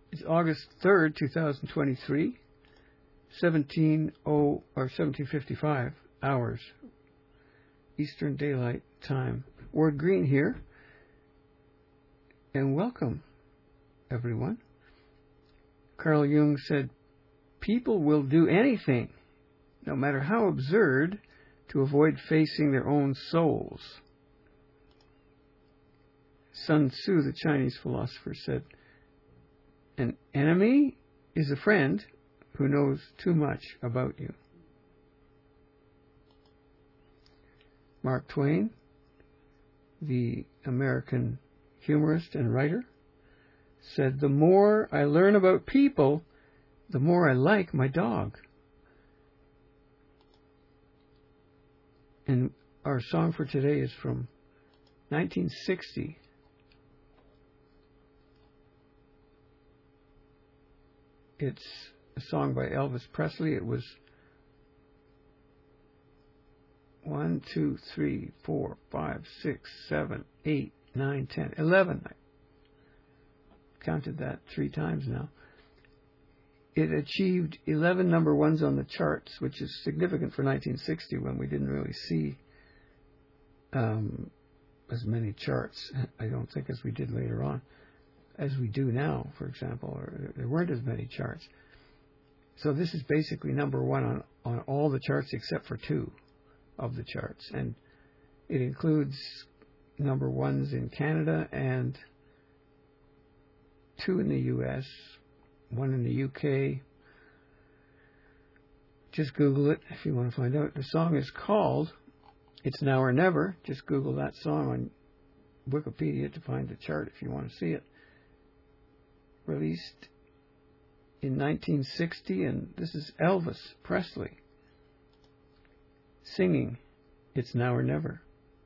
It's August 3rd, 2023, 1755 hours, Eastern Daylight Time. Ward Green here, and welcome, everyone. Carl Jung said, people will do anything, no matter how absurd, to avoid facing their own souls. Sun Tzu, the Chinese philosopher, said, an enemy is a friend who knows too much about you. Mark Twain, the American humorist and writer, said, the more I learn about people, the more I like my dog. And our song for today is from 1960. It's a song by Elvis Presley. It was 1, 2, 3, 4, 5, 6, 7, 8, 9, 10, 11. I counted that 3 times now. It achieved 11 number ones on the charts, which is significant for 1960 when we didn't really see as many charts, I don't think, as we did later on, as we do now, for example, or there weren't as many charts. So this is basically number one on all the charts except for 2 of the charts. And it includes number ones in Canada and 2 in the US, 1 in the UK. Just Google it if you want to find out. The song is called It's Now or Never. Just Google that song on Wikipedia to find the chart if you want to see it. Released in 1960, and this is Elvis Presley singing It's Now or Never.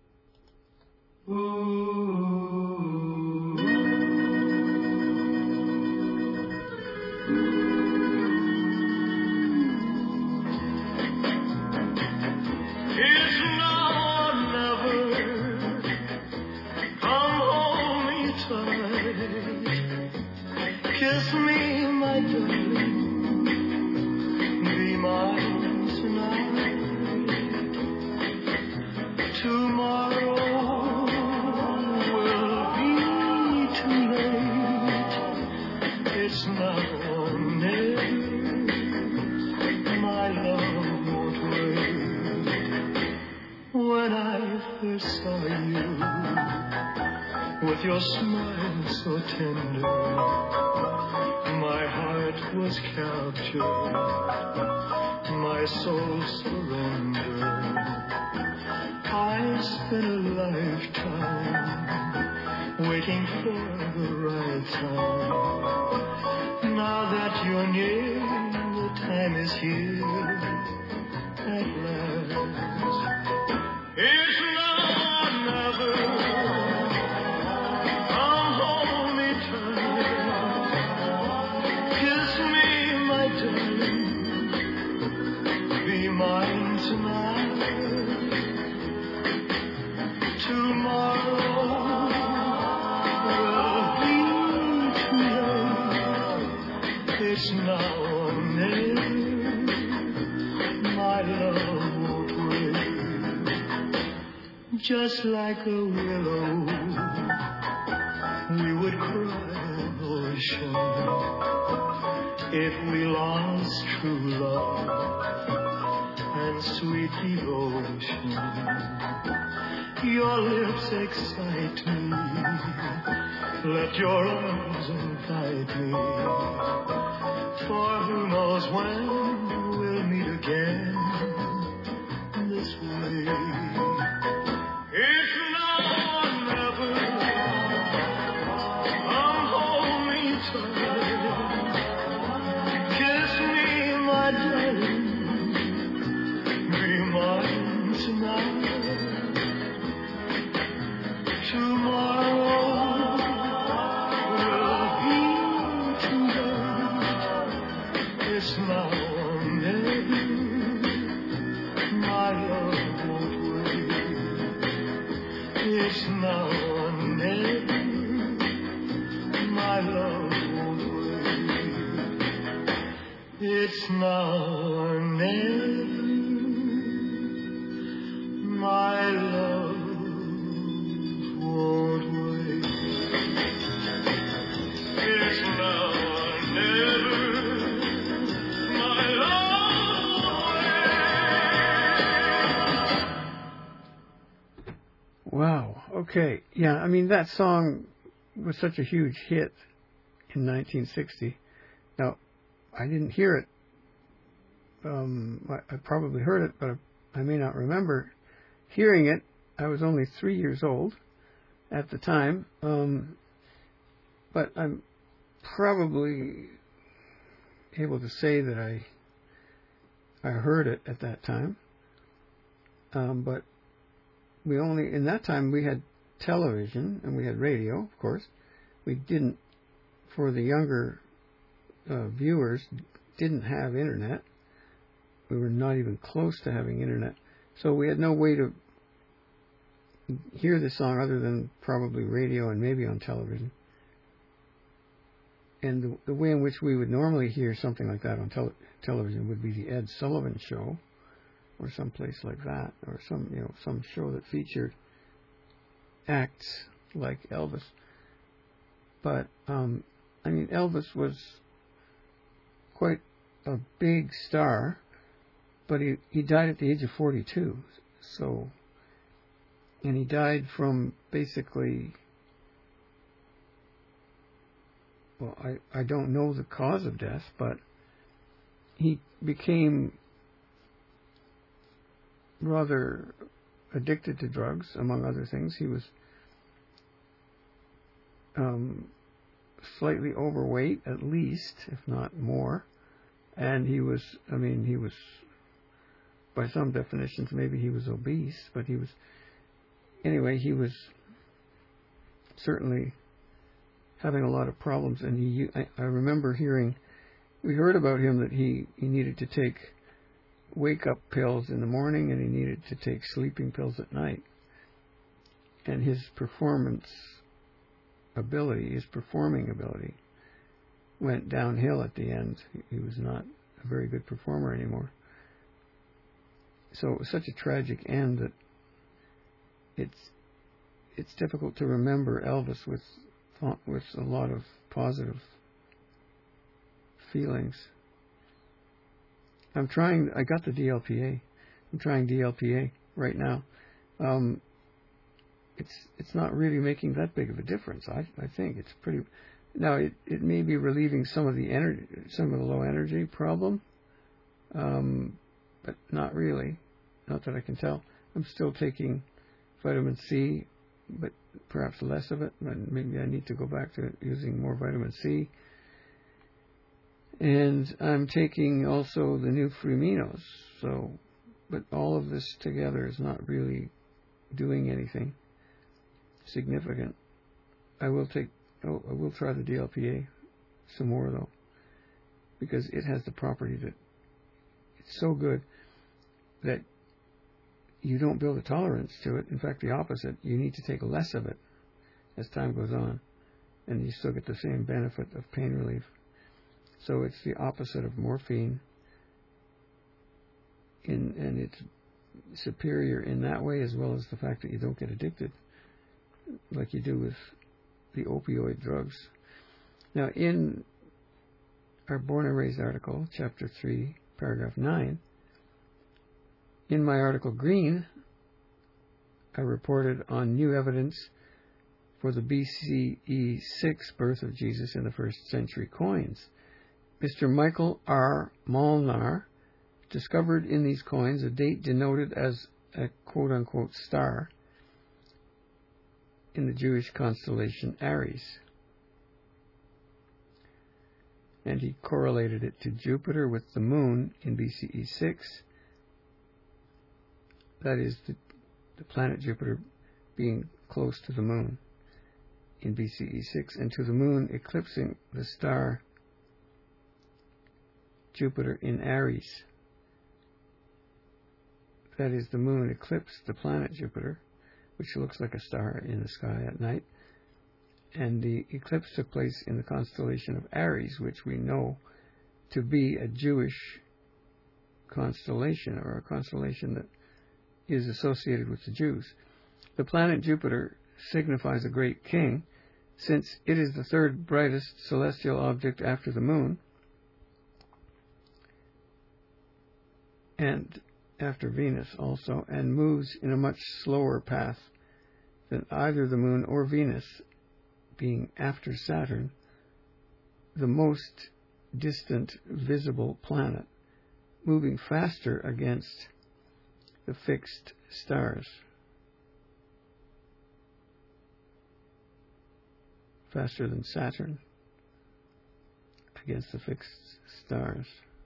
With your smile so tender, my heart was captured, my soul surrendered. I spent a lifetime waiting for the right time. Now that you're near, the time is here at last. It's now or never. Just like a willow, we would cry an ocean if we lost true love and sweet devotion. Your lips excite me, let your arms invite me, for who knows when we'll meet again this way. It's now or never. Come hold me tight. Kiss me, my darling. Be mine tonight. Tomorrow will be too late. It's now or never. My love won't wait. It's now or never. My love won't wait. It's now or never, my love won't wait. It's now or never, my love won't wait. Wow. Okay. Yeah, I mean, that song was such a huge hit in 1960. Now, I didn't hear it. I probably heard it, but I may not remember hearing it. I was only 3 years old at the time. But I'm probably able to say that I heard it at that time. But in that time we had television and we had radio, of course. We didn't, for the younger viewers, didn't have internet. We were not even close to having internet. So we had no way to hear the song other than probably radio and maybe on television. And the way in which we would normally hear something like that on television would be the Ed Sullivan Show, or some place like that, or some show that featured acts like Elvis. But Elvis was quite a big star, but he died at the age of 42. And he died from basically, well, I don't know the cause of death, but he became rather addicted to drugs, among other things. He was slightly overweight, at least, if not more. And he was, by some definitions, maybe he was obese, but he was certainly having a lot of problems. And I remember we heard about him that he needed to take wake-up pills in the morning and he needed to take sleeping pills at night. And his performing ability went downhill at the end. He was not a very good performer anymore. So it was such a tragic end that it's difficult to remember Elvis with a lot of positive feelings. I got the DLPA. I'm trying DLPA right now. It's not really making that big of a difference. I think it's pretty. Now it may be relieving some of the low energy problem, but not really. Not that I can tell. I'm still taking vitamin C, but perhaps less of it. And maybe I need to go back to using more vitamin C. And I'm taking also the new Friminos. But all of this together is not really doing anything significant. I will try the DLPA some more though, because it has the property that it's so good that you don't build a tolerance to it. In fact, the opposite. You need to take less of it as time goes on, and you still get the same benefit of pain relief. So it's the opposite of morphine, and it's superior in that way, as well as the fact that you don't get addicted like you do with the opioid drugs. Now, in our Born and Raised article, Chapter 3, Paragraph 9, in my article Green, I reported on new evidence for the BCE 6 birth of Jesus in the 1st century coins. Mr. Michael R. Molnar discovered in these coins a date denoted as a quote-unquote star in the Jewish constellation Aries. And he correlated it to Jupiter with the moon in BCE 6. That is, the planet Jupiter being close to the moon in BCE 6, and to the moon eclipsing the star Jupiter in Aries. That is, the moon eclipsed the planet Jupiter, which looks like a star in the sky at night. And the eclipse took place in the constellation of Aries, which we know to be a Jewish constellation, or a constellation that is associated with the Jews. The planet Jupiter signifies a great king, since it is the third brightest celestial object after the moon, and after Venus also, and moves in a much slower path than either the moon or Venus, being after Saturn the most distant visible planet, moving faster against the fixed stars. Faster than Saturn against the fixed stars.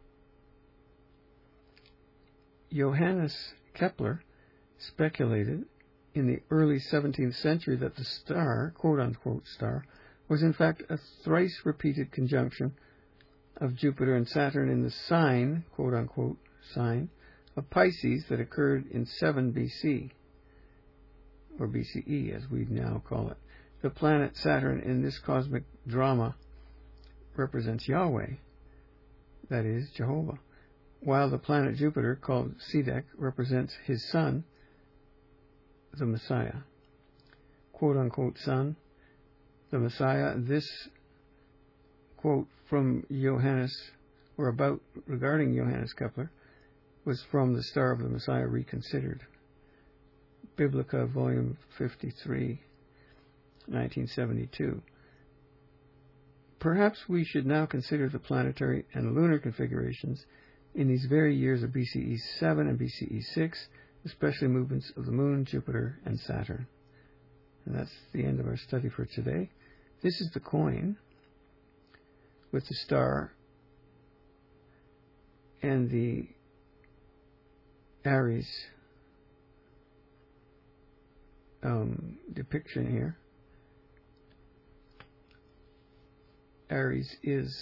Johannes Kepler speculated in the early 17th century that the star, quote-unquote star, was in fact a thrice repeated conjunction of Jupiter and Saturn in the sign, quote-unquote sign, of Pisces that occurred in 7 BC, or BCE as we now call it. The planet Saturn in this cosmic drama represents Yahweh, that is, Jehovah, while the planet Jupiter, called Sedek, represents his son, the Messiah. Quote-unquote son, the Messiah. This quote from Johannes, or about regarding Johannes Kepler, was from The Star of the Messiah Reconsidered, Biblica, Volume 53, 1972. Perhaps we should now consider the planetary and lunar configurations in these very years of BCE 7 and BCE 6, especially movements of the Moon, Jupiter, and Saturn. And that's the end of our study for today. This is the coin with the star and the Aries depiction here. Aries is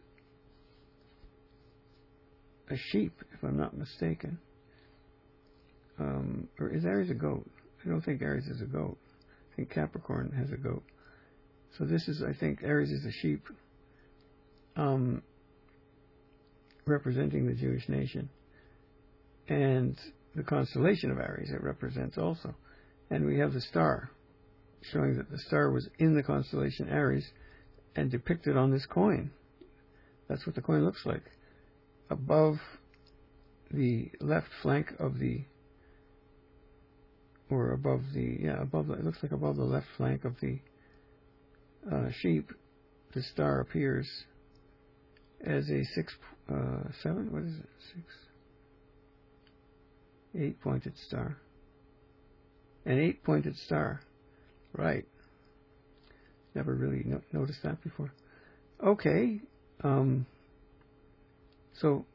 a sheep, if I'm not mistaken. Or is Aries a goat? I don't think Aries is a goat. I think Capricorn has a goat. So this is, I think, Aries is a sheep, representing the Jewish nation. And the constellation of Aries it represents also. And we have the star, showing that the star was in the constellation Aries and depicted on this coin. That's what the coin looks like. Above the left flank of the, or above the, it looks like above the left flank of the sheep, the star appears as a 8-pointed star. An 8-pointed star. Right. Never really noticed that before. Okay. So,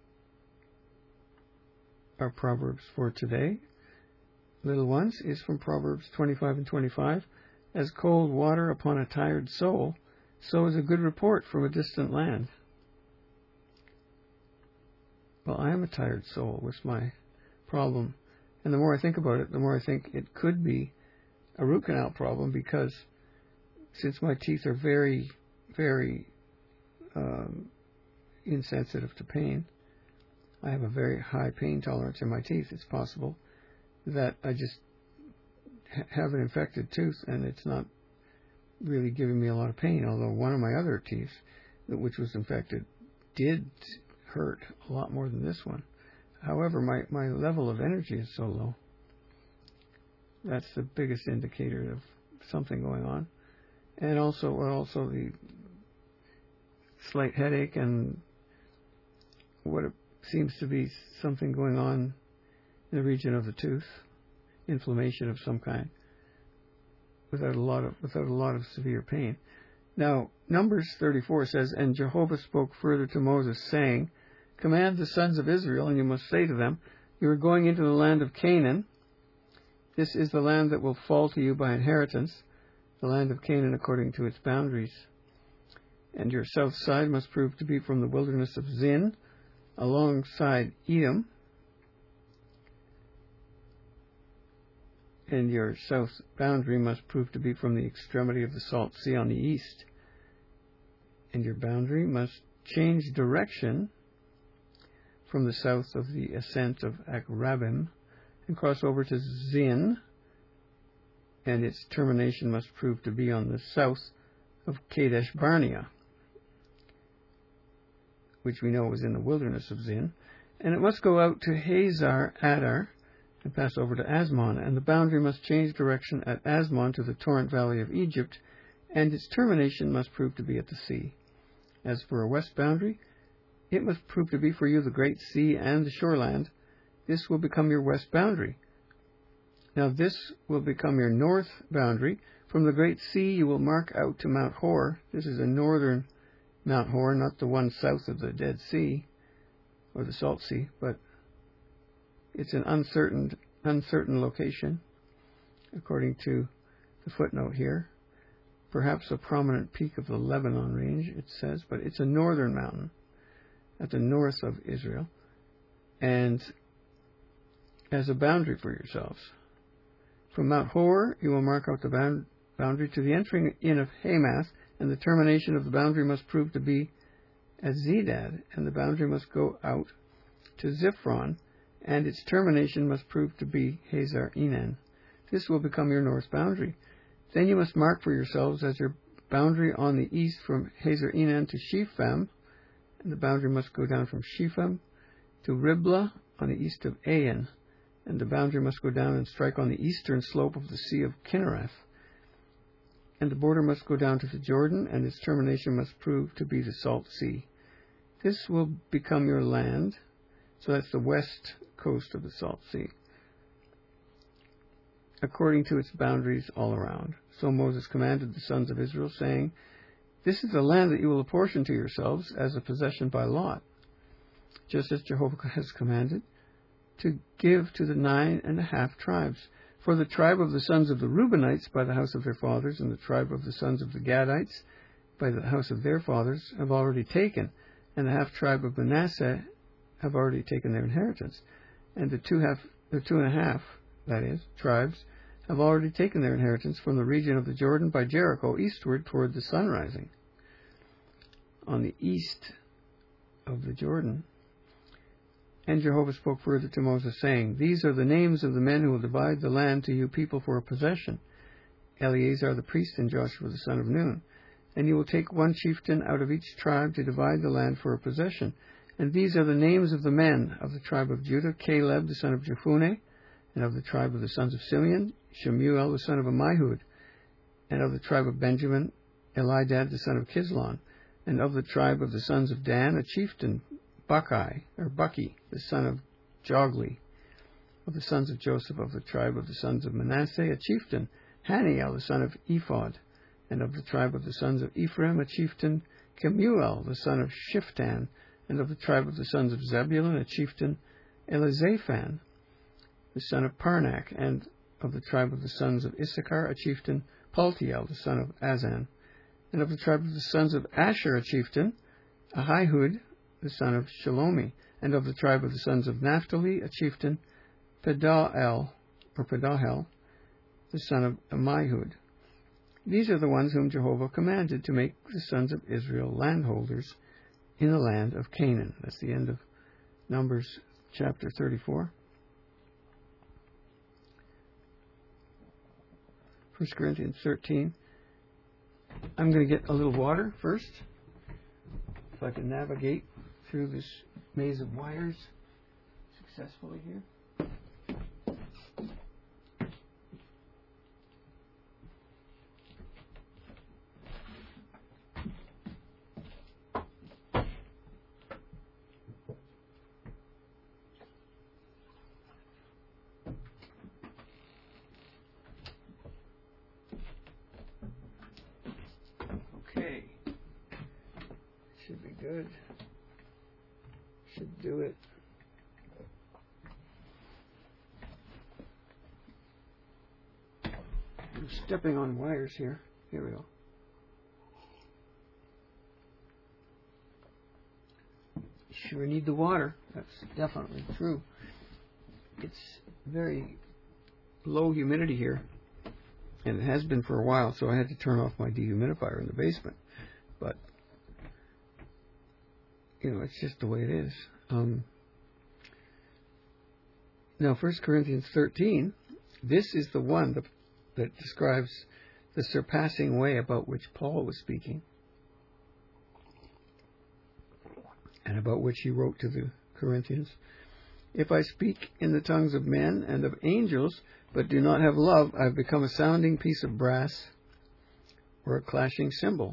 our Proverbs for today, little ones, is from Proverbs 25 and 25. As cold water upon a tired soul, so is a good report from a distant land. Well, I am a tired soul. What's my problem? And the more I think about it, the more I think it could be a root canal problem, because since my teeth are very, very insensitive to pain, I have a very high pain tolerance in my teeth. It's possible that I just have an infected tooth and it's not really giving me a lot of pain, although one of my other teeth, which was infected, did hurt a lot more than this one. However, my level of energy is so low. That's the biggest indicator of something going on. And also the slight headache and what it seems to be something going on in the region of the tooth, inflammation of some kind, without a lot of severe pain. Now, Numbers 34 says, "And Jehovah spoke further to Moses, saying, Command the sons of Israel, and you must say to them, You are going into the land of Canaan. This is the land that will fall to you by inheritance, the land of Canaan according to its boundaries. And your south side must prove to be from the wilderness of Zin, alongside Edom, and your south boundary must prove to be from the extremity of the Salt Sea on the east. And your boundary must change direction from the south of the ascent of Akrabim, and cross over to Zin, and its termination must prove to be on the south of Kadesh Barnea, which we know was in the wilderness of Zin, and it must go out to Hazar Adar and pass over to Asmon, and the boundary must change direction at Asmon to the torrent valley of Egypt, and its termination must prove to be at the sea. As for a west boundary, it must prove to be for you the great sea and the shoreland. This will become your west boundary. Now this will become your north boundary. From the great sea you will mark out to Mount Hor. This is a northern Mount Hor, not the one south of the Dead Sea, or the Salt Sea, but it's an uncertain location, according to the footnote here. Perhaps a prominent peak of the Lebanon range, it says, but it's a northern mountain at the north of Israel, and as a boundary for yourselves. From Mount Hor, you will mark out the boundary to the entering in of Hamath, and the termination of the boundary must prove to be at Zedad, and the boundary must go out to Ziphron, and its termination must prove to be Hazar Enan. This will become your north boundary. Then you must mark for yourselves as your boundary on the east from Hazar Enan to Shepham, and the boundary must go down from Shepham to Riblah on the east of Ain, and the boundary must go down and strike on the eastern slope of the Sea of Kinnereth. And the border must go down to the Jordan, and its termination must prove to be the Salt Sea. This will become your land, so that's the west coast of the Salt Sea, according to its boundaries all around. So Moses commanded the sons of Israel, saying, This is the land that you will apportion to yourselves as a possession by lot, just as Jehovah has commanded, to give to the 9.5 tribes. For the tribe of the sons of the Reubenites by the house of their fathers, and the tribe of the sons of the Gadites by the house of their fathers, have already taken, and the half tribe of Manasseh have already taken their inheritance, and the 2.5, that is, tribes, have already taken their inheritance from the region of the Jordan by Jericho eastward toward the sun rising, on the east of the Jordan. And Jehovah spoke further to Moses, saying, These are the names of the men who will divide the land to you people for a possession: Eleazar the priest and Joshua the son of Nun. And you will take one chieftain out of each tribe to divide the land for a possession. And these are the names of the men of the tribe of Judah: Caleb the son of Jephunneh, and of the tribe of the sons of Simeon, Shemuel the son of Ammihud, and of the tribe of Benjamin, Elidad the son of Kislon, and of the tribe of the sons of Dan, a chieftain, Bucky, the son of Jogli, of the sons of Joseph, of the tribe of the sons of Manasseh, a chieftain, Haniel the son of Ephod, and of the tribe of the sons of Ephraim, a chieftain, Kemuel the son of Shiftan, and of the tribe of the sons of Zebulun, a chieftain, Elizaphan the son of Parnak, and of the tribe of the sons of Issachar, a chieftain, Paltiel the son of Azan, and of the tribe of the sons of Asher, a chieftain, Ahihud the son of Shalomi, and of the tribe of the sons of Naphtali, a chieftain, Pedahel, the son of Ammihud. These are the ones whom Jehovah commanded to make the sons of Israel landholders in the land of Canaan. That's the end of Numbers chapter 34. 1 Corinthians 13. I'm going to get a little water first, if I can navigate through this maze of wires successfully here. Okay. Should be good. Should do it. I'm stepping on wires here. Here we go. Sure need the water. That's definitely true. It's very low humidity here, and it has been for a while, so I had to turn off my dehumidifier in the basement. But, you know, it's just the way it is. Now, 1 Corinthians 13, this is the one that describes the surpassing way about which Paul was speaking, and about which he wrote to the Corinthians. If I speak in the tongues of men and of angels, but do not have love, I have become a sounding piece of brass or a clashing cymbal.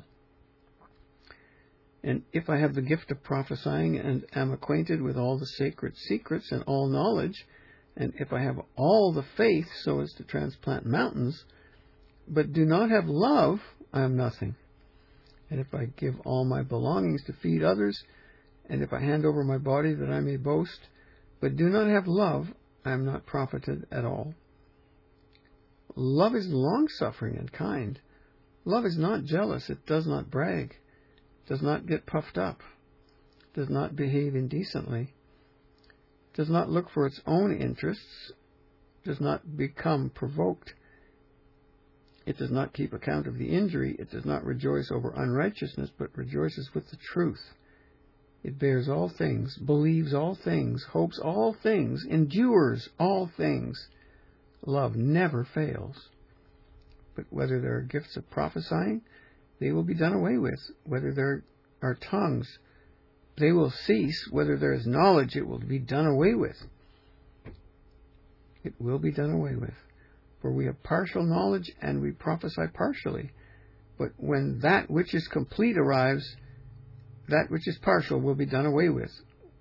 And if I have the gift of prophesying and am acquainted with all the sacred secrets and all knowledge, and if I have all the faith so as to transplant mountains, but do not have love, I am nothing. And if I give all my belongings to feed others, and if I hand over my body that I may boast, but do not have love, I am not profited at all. Love is long-suffering and kind. Love is not jealous. It does not brag, does not get puffed up, does not behave indecently, does not look for its own interests, does not become provoked. It does not keep account of the injury. It does not rejoice over unrighteousness, but rejoices with the truth. It bears all things, believes all things, hopes all things, endures all things. Love never fails. But whether there are gifts of prophesying, they will be done away with. Whether there are tongues, they will cease. Whether there is knowledge, it will be done away with. It will be done away with. For we have partial knowledge, and we prophesy partially. But when that which is complete arrives, that which is partial will be done away with.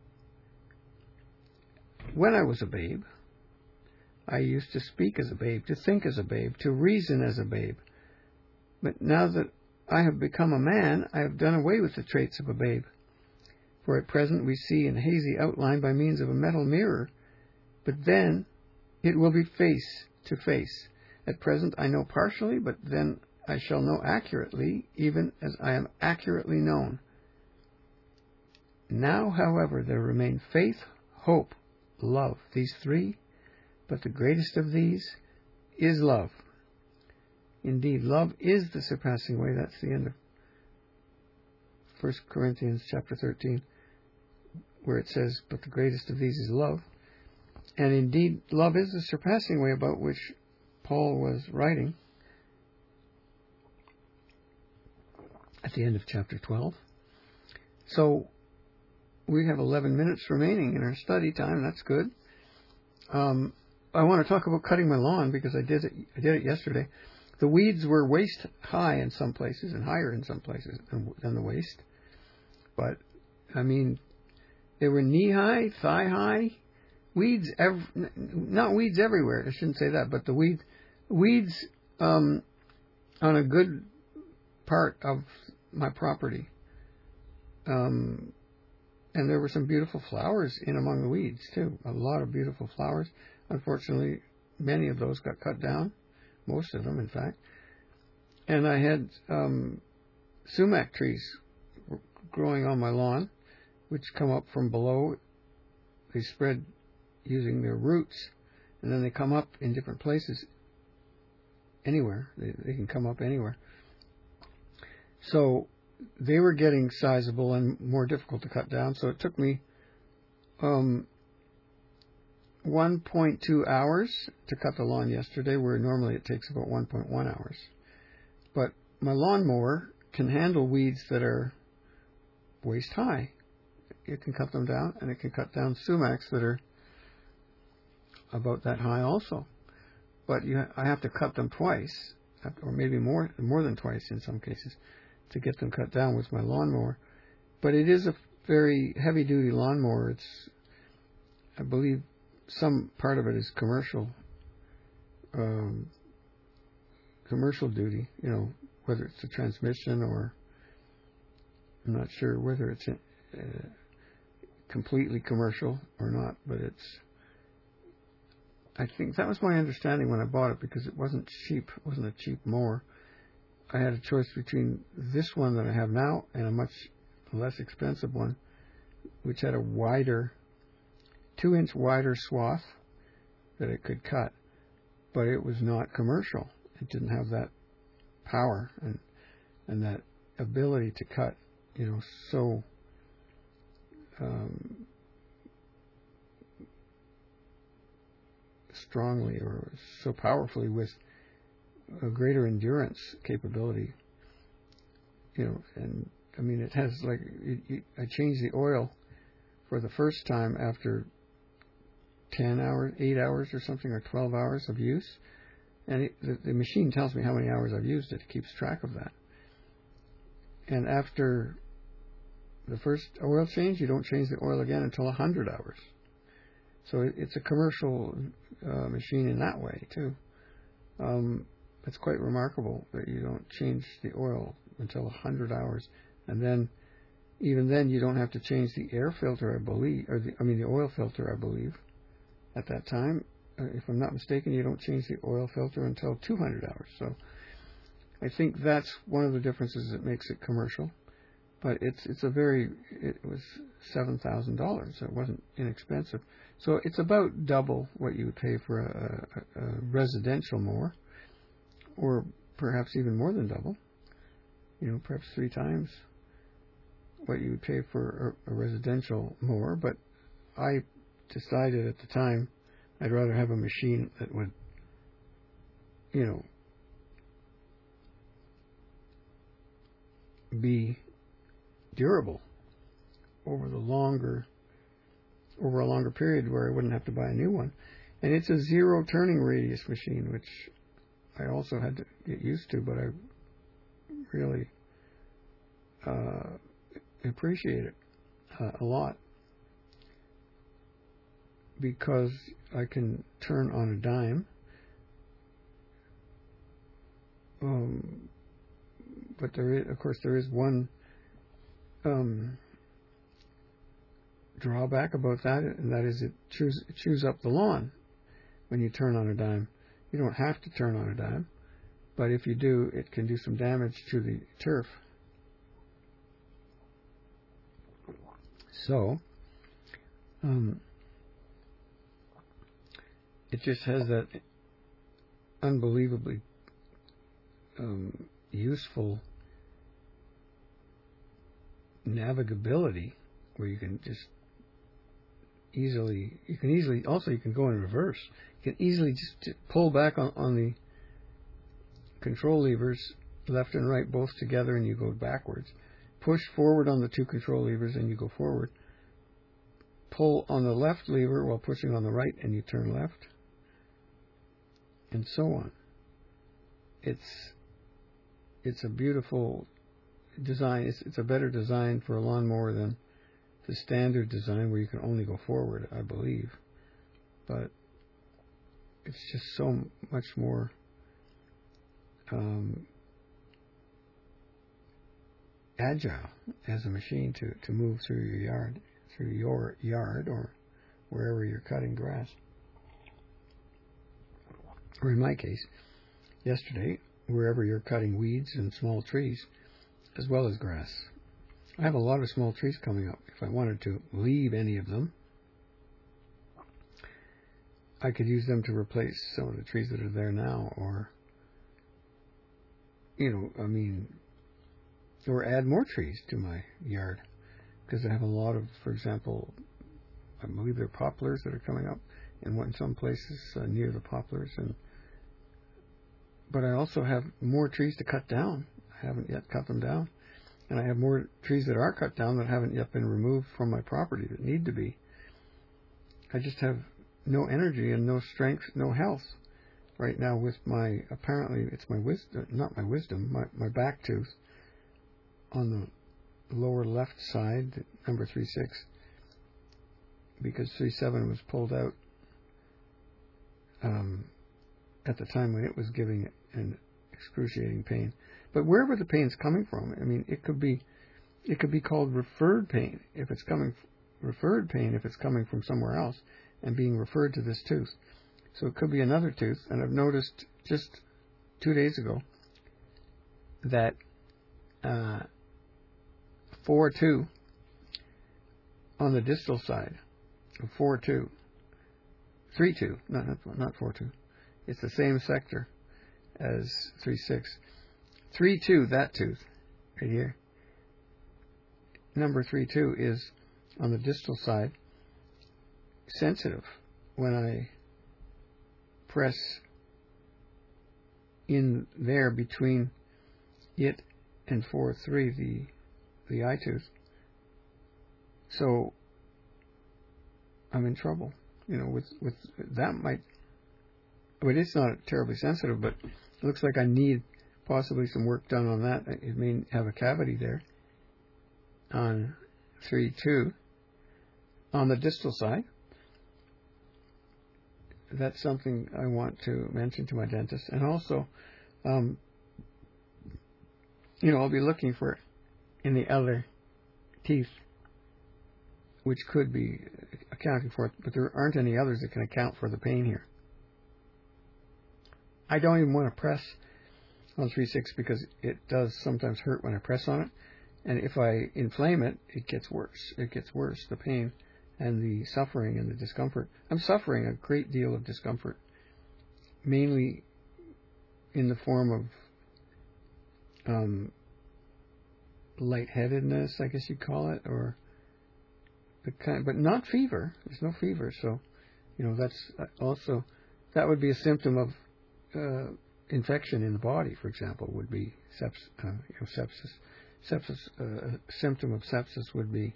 When I was a babe, I used to speak as a babe, to think as a babe, to reason as a babe. But now that I have become a man, I have done away with the traits of a babe. For at present we see in hazy outline by means of a metal mirror, but then it will be face to face. At present I know partially, but then I shall know accurately, even as I am accurately known. Now, however, there remain faith, hope, love, these three, but the greatest of these is love. Indeed, love is the surpassing way. That's the end of 1 Corinthians chapter 13, where it says, but the greatest of these is love. And indeed, love is the surpassing way about which Paul was writing at the end of chapter 12. So, we have 11 minutes remaining in our study time. That's good. I want to talk about cutting my lawn because I did it yesterday. The weeds were waist high in some places and higher in some places than the waist. But, I mean, they were knee high, thigh high. Weeds, not weeds everywhere. I shouldn't say that, but the weeds on a good part of my property. And there were some beautiful flowers in among the weeds, too. A lot of beautiful flowers. Unfortunately, many of those got cut down. Most of them, in fact. And I had sumac trees growing on my lawn, which come up from below. They spread using their roots, and then they come up in different places. Anywhere. They can come up anywhere. So they were getting sizable and more difficult to cut down, so it took me 1.2 hours to cut the lawn yesterday, where normally it takes about 1.1 hours. But my lawnmower can handle weeds that are waist high. It can cut them down, and it can cut down sumacs that are about that high also. But I have to cut them twice, or maybe more than twice in some cases, to get them cut down with my lawnmower. But it is a very heavy-duty lawnmower. It's, I believe, some part of it is commercial duty, whether it's a transmission or I'm not sure whether it's completely commercial or not, but I think that was my understanding when I bought it, because it wasn't cheap. It wasn't a cheap mower. I had a choice between this one that I have now and a much less expensive one, which had a wider, 2-inch wider swath that it could cut, but it was not commercial. It didn't have that power and that ability to cut, so strongly or so powerfully with a greater endurance capability. And I mean, it has I changed the oil for the first time after 10 hours, 8 hours or something, or 12 hours of use. And the machine tells me how many hours I've used it. It keeps track of that. And after the first oil change, you don't change the oil again until 100 hours. So it's a commercial machine in that way, too. It's quite remarkable that you don't change the oil until 100 hours. And then, even then, you don't have to change the air filter, I believe, or the oil filter, I believe. At that time, if I'm not mistaken, you don't change the oil filter until 200 hours. So I think that's one of the differences that makes it commercial. But it was $7,000. So it wasn't inexpensive. So it's about double what you would pay for a residential mower, or perhaps even more than double. Perhaps 3 times what you would pay for a residential mower. But I decided at the time I'd rather have a machine that would, be durable over a longer period, where I wouldn't have to buy a new one. And it's a 0 turning radius machine, which I also had to get used to, but I really appreciate it a lot, because I can turn on a dime. But there is one drawback about that, and that is it chews up the lawn when you turn on a dime. You don't have to turn on a dime, but if you do, it can do some damage to the turf. So, it just has that unbelievably useful navigability, where you can just easily go in reverse. You can easily just pull back on the control levers, left and right both together, and you go backwards. Push forward on the 2 control levers and you go forward. Pull on the left lever while pushing on the right and you turn left, and so on. It's a beautiful design. It's a better design for a lawnmower than the standard design, where you can only go forward, I believe. But it's just so much more agile as a machine to move through your yard or wherever you're cutting grass. Or in my case, yesterday, wherever you're cutting weeds and small trees, as well as grass. I have a lot of small trees coming up. If I wanted to leave any of them, I could use them to replace some of the trees that are there now, or or add more trees to my yard, because I have a lot of, for example, I believe they're poplars that are coming up in some places near the poplars, but I also have more trees to cut down. I haven't yet cut them down, and I have more trees that are cut down that haven't yet been removed from my property that need to be. I just have no energy and no strength, no health right now with apparently it's my wisdom, not my wisdom, my back tooth on the lower left side, number 3-6, because 3-7 was pulled out at the time when it was giving it an excruciating pain. But wherever the pain's coming from, it could be called referred pain if it's coming from somewhere else and being referred to this tooth. So it could be another tooth. And I've noticed just 2 days ago that 4-2 on the distal side, 4-2, 3-2, not 4-2. It's the same sector as 3-6. 3-2, that tooth right here. Number 3-2 is on the distal side sensitive when I press in there between it and 4-3, the eye tooth. So I'm in trouble. With that might. But it's not terribly sensitive, but it looks like I need possibly some work done on that. It may have a cavity there on 3-2 on the distal side. That's something I want to mention to my dentist. And also, I'll be looking for in the other teeth, which could be accounting for it, but there aren't any others that can account for the pain here. I don't even want to press on 3-6 because it does sometimes hurt when I press on it. And if I inflame it, it gets worse. It gets worse, the pain and the suffering and the discomfort. I'm suffering a great deal of discomfort, mainly in the form of lightheadedness, I guess you'd call it, or the kind, but not fever. There's no fever, so that's also, that would be a symptom of infection in the body, for example, would be sepsis. A symptom of sepsis would be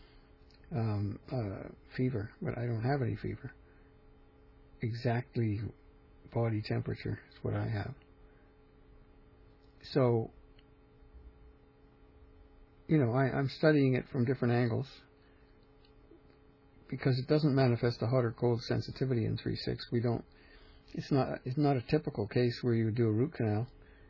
fever, but I don't have any fever. Exactly body temperature is what I have. So, I'm studying it from different angles because it doesn't manifest a hot or cold sensitivity in 3-6. It's not a typical case where you would do a root canal,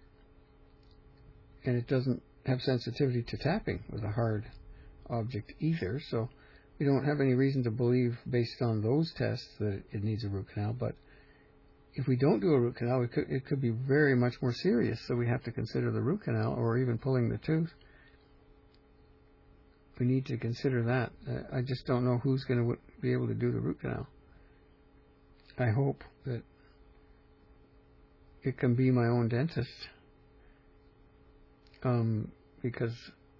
and it doesn't have sensitivity to tapping with a hard object either, so we don't have any reason to believe based on those tests that it needs a root canal. But if we don't do a root canal, it could be very much more serious, so we have to consider the root canal or even pulling the tooth. We need to consider that. I just don't know who's going to be able to do the root canal. I hope that it can be my own dentist, because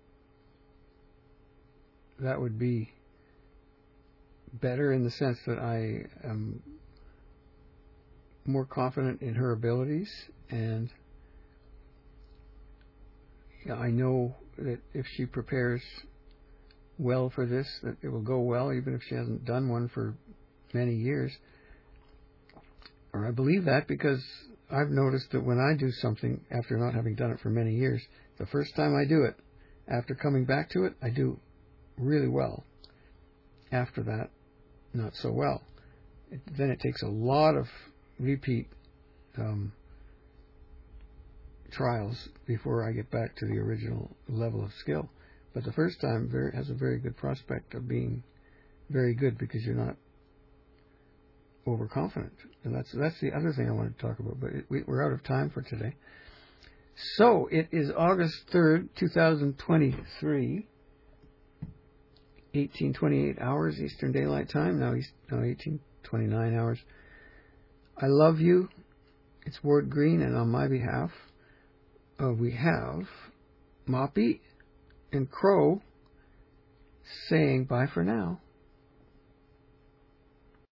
that would be better in the sense that I am more confident in her abilities, and I know that if she prepares well for this, that it will go well, even if she hasn't done one for many years. Or I believe that because I've noticed that when I do something after not having done it for many years, the first time I do it, after coming back to it, I do really well. After that, not so well. Then it takes a lot of repeat trials before I get back to the original level of skill. But the first time has a very good prospect of being very good because you're not overconfident. And that's the other thing I wanted to talk about. But we're out of time for today. So it is August 3rd, 2023, 18:28 hours Eastern Daylight Time. Now 18:29 hours. I love you. It's Ward Green, and on my behalf, we have Moppy and Crow saying bye for now.